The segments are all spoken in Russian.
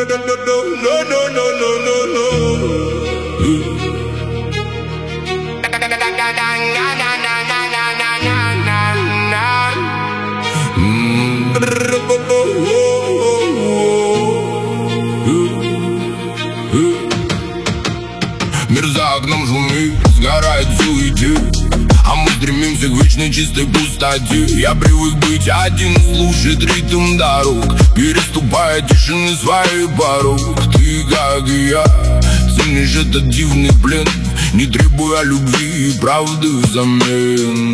Мир за окном шумит, сгорает в суете, а мы стремимся к вечной чистой пустоте. Я привык быть один, слушать ритм дорог, переступая тишины своих порог. Ты, как и я, ценишь этот дивный плен, не требуя любви и правды взамен.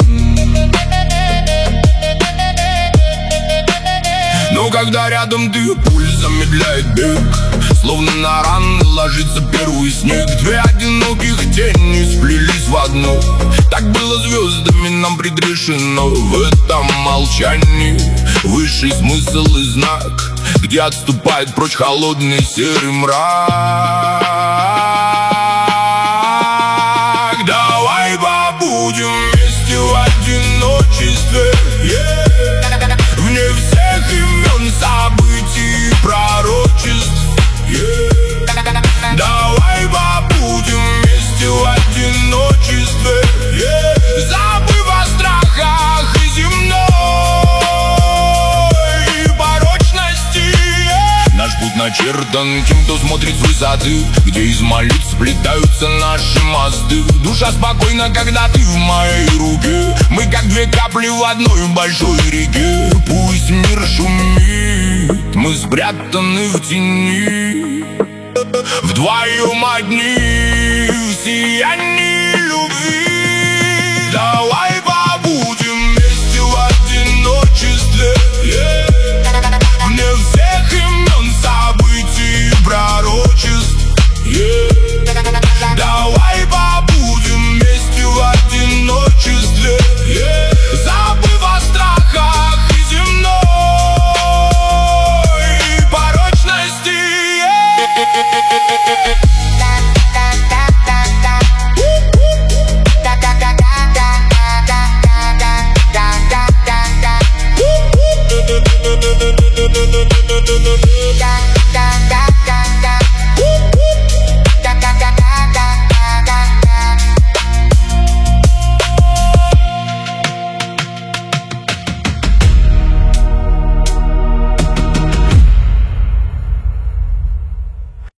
Но когда рядом ты, пульс замедляет бег, словно на раны ложится первый снег. Две одиноких тени сплелись в одно, так было звездами нам предрешено. В этом молчании высший смысл и знак, где отступает прочь холодный серый мрак. Давай побудем вместе в одиночестве, вне всех имен, событий и пророчеств. Давай побудем вместе в одиночестве, забыв о страхах и земной и порочности. Наш путь начертан тем, кто смотрит с высоты, где из молитв сплетаются наши мосты. Душа спокойна, когда ты в моей руке, мы как две капли в одной большой реке. Пусть мир шумит, мы спрятаны в тени, вдвоем одни в сиянии.